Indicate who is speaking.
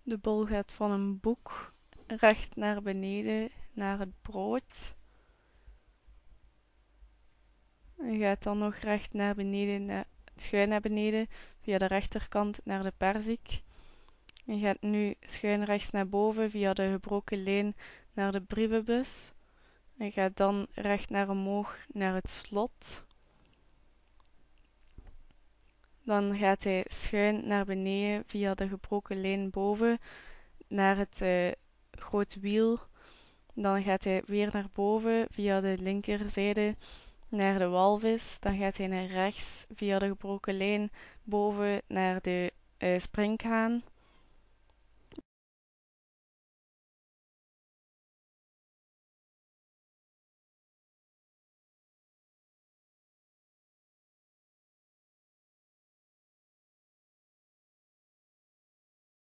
Speaker 1: De bol gaat van een boek recht naar beneden, naar het brood. En gaat dan nog recht naar beneden, schuin naar beneden, via de rechterkant naar de perzik. En gaat nu schuin rechts naar boven, via de gebroken lijn, naar de brievenbus. En gaat dan recht naar omhoog, naar het slot. Dan gaat hij schuin naar beneden, via de gebroken lijn boven, naar het grote wiel. Dan gaat hij weer naar boven, via de linkerzijde, naar de walvis. Dan gaat hij naar rechts, via de gebroken lijn, boven naar de springhaan.